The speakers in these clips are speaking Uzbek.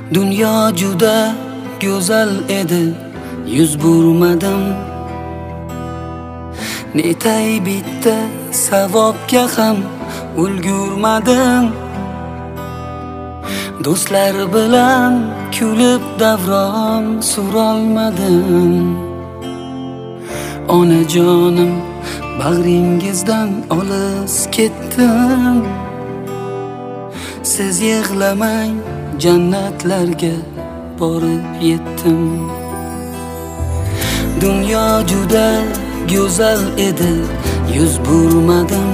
Dunyo juda go'zal edi, yuz burmadim. Netay bitta savobga ham ulgurmadim. Do'stlar bilan kulib davron surolmadim. Onajonim, bag'ringizdan olis ketdim. Siz yig'lamang, jannatlarga borib yetdim. Dunyo juda go'zal edi, yuz burmadim.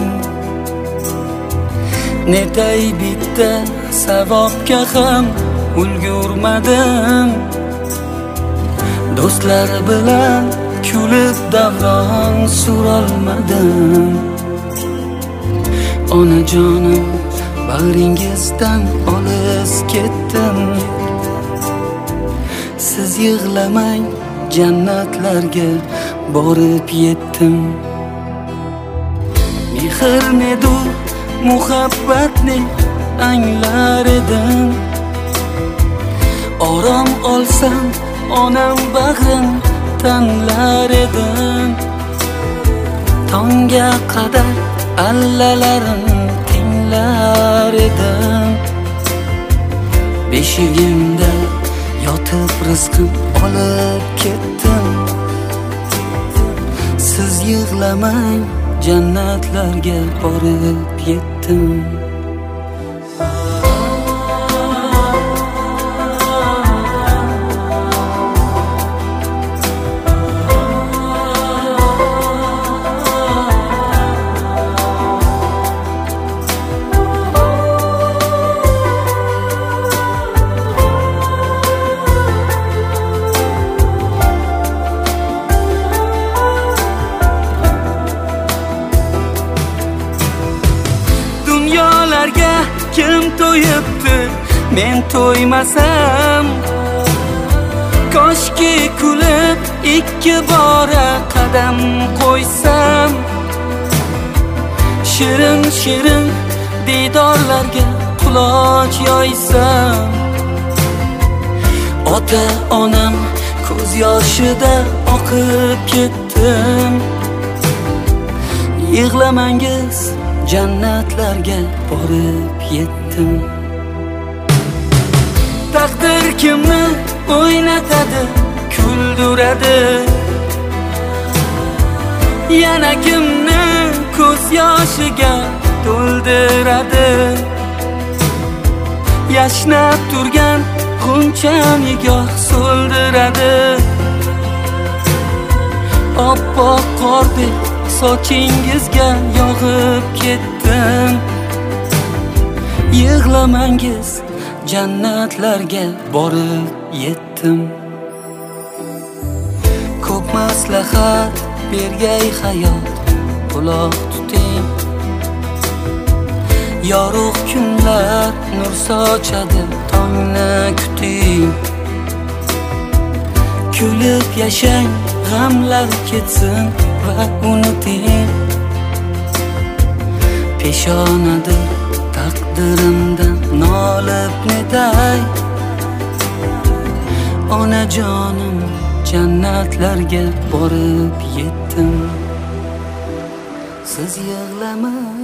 Netay bitta savobga ham ulgurmadim. Do'stlar bilan kulib davron surolmadim. Onajonim, bag'ringizdan olis ketdim. Siz yig'lamang, jannatlarga borib yetdim. Mehr nedu muhabbatni anglar edim. Orom olsam onam bag'rin tanlar edim. Tongga qadar allalarim tinglar edim. Beshigimda yotib rizqim olib ketdim. Siz yig'lamang, jannatlarga borib yetdim. Kim to'yibdi, men to'ymasam. Koshki kulib ikki bora qadam qo'ysam. Shirin shirin didorlarga quloch yoysam. Ota onam ko'z yoshida oqib ketdim. Yig'lamangiz, jannatlarga borib yetdim. Taqdir kimni o'ynatadi, kuldiradi. Yana kimni ko'z yoshiga to'ldiradi. Yashnab turgan g'uncha nigoh so'ldiradi. Oppoq qordek sochingizga yog'ib ketdim. Yig'lamangiz, jannatlarga borib yetdim. Ko'p maslahat bergay hayot, quloq tuting. Yorug' kunlar nur sochadi, tongni kuting. Kulib yashang, g'amlar ketsin va unuting. Peshonadir taqdirimdan nolib netay. Onajonim, jannatlarga borib yetdim. Siz yig'lamang,